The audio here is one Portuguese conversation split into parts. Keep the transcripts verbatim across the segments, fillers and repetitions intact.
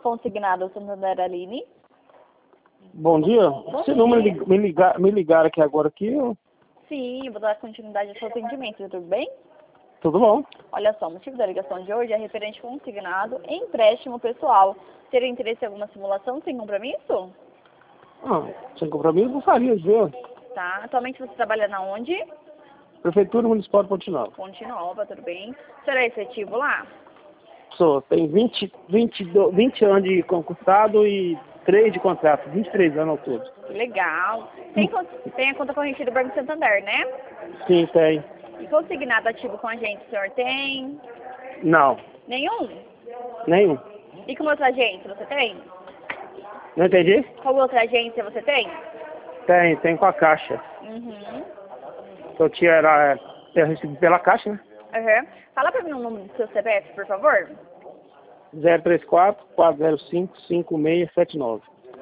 consignado Santander Aline. Bom dia. Bom Esse dia. número me, me, ligar, me ligaram aqui agora aqui. Eu... Sim, vou dar continuidade ao seu atendimento, tudo bem? Tudo bom? Olha só, o motivo da ligação de hoje é referente consignado em empréstimo pessoal. Teria interesse em alguma simulação sem compromisso? Ah, sem compromisso não faria, viu? Tá. Atualmente você trabalha na onde? Prefeitura Municipal de Ponte Nova. Ponte Nova, tudo bem. Será efetivo lá? Sou, tem vinte, vinte, vinte anos de concursado e três de contrato, vinte e três anos ao todo. Que legal. Tem, con- tem a conta corrente do Banco Santander, né? Sim, tem. E consignado ativo com a gente, o senhor tem? Não, Nenhum? nenhum. E com outra agência, você tem? Não entendi? Qual outra agência você tem? Tem, tem com a Caixa. Uhum. Eu tinha, era, eu recebi pela Caixa, né? Uhum. Fala pra mim o número do seu C P F, por favor. zero três quatro, quatro zero cinco, cinco seis sete nove.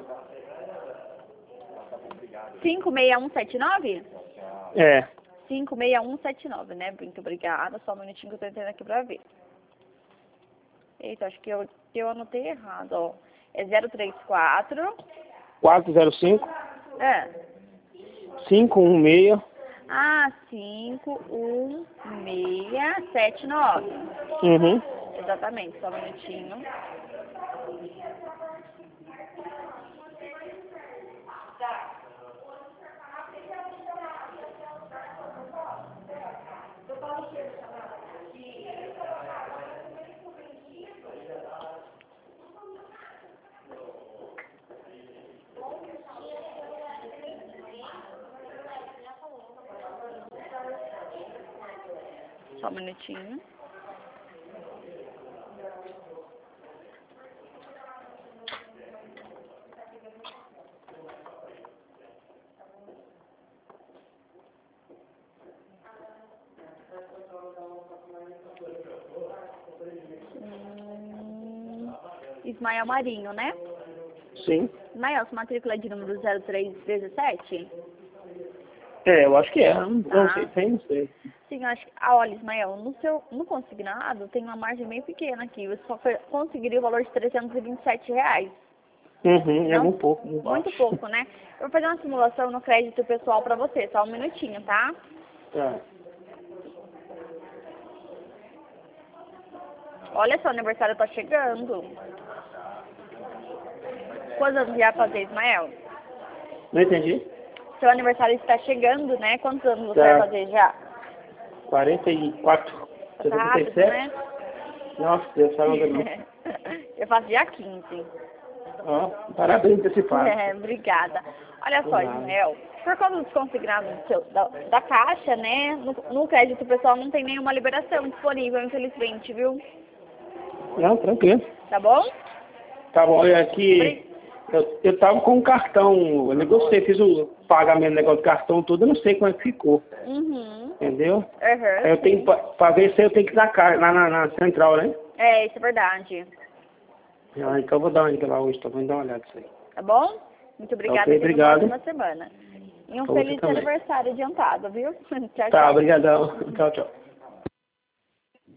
cinco seis um sete nove? É, cinco seis um sete nove, né? Muito obrigada. Só um minutinho que eu tô entrando aqui pra ver. Eita, acho que eu, eu anotei errado, ó. É zero três quatro. quatro zero cinco, É. cinco um seis. Ah, cinco um seis sete nove. Uhum. Exatamente, só um minutinho. Só um minutinho. Hum, Ismael Marinho, né? Sim. Ismael, sua matrícula é de número zero três dezessete? É, eu acho que é. Não, Tá. não sei, tem, não sei. Sim, eu acho que... Ah, olha, Ismael, no seu no consignado tem uma margem bem pequena aqui. Você só foi- conseguiria o valor de trezentos e vinte e sete reais. Uhum, é Não- muito pouco. Muito, Muito baixo. pouco, né? Eu vou fazer uma simulação no crédito pessoal pra você. Só um minutinho, tá? É. Olha, seu aniversário tá chegando. Quantos anos já vai fazer, Ismael? Não entendi. Seu aniversário está chegando, né? Quantos anos você Tá. vai fazer já? quarenta e quatro. Tá rápido, setenta e sete. né? Nossa, Deus, sabe onde eu Eu faço dia quinze. Ó, parabéns antecipado. É, obrigada. Olha só, De nada. Ismael, por causa dos consignados do seu- da, da Caixa, né? No, no crédito pessoal não tem nenhuma liberação disponível, infelizmente, viu? Não, tranquilo. Tá bom? Tá bom, olha aqui. Eu, eu tava com o cartão, eu negociei, fiz o pagamento do negócio do cartão tudo, eu não sei como é que ficou. Uhum. Entendeu? Uhum. Aí eu tenho, pra, pra ver se eu tenho que ir na, ca- lá na, na central, né? É, isso é verdade. Ah, então eu vou dar uma ida lá hoje, tá? Vou dar uma olhada nisso aí. Tá bom? Muito obrigada. Ok, Tenha uma obrigado. ótima semana. E um Pra você feliz também. aniversário adiantado, viu? Tchau, Tá, tchau. obrigadão. Tchau, tchau.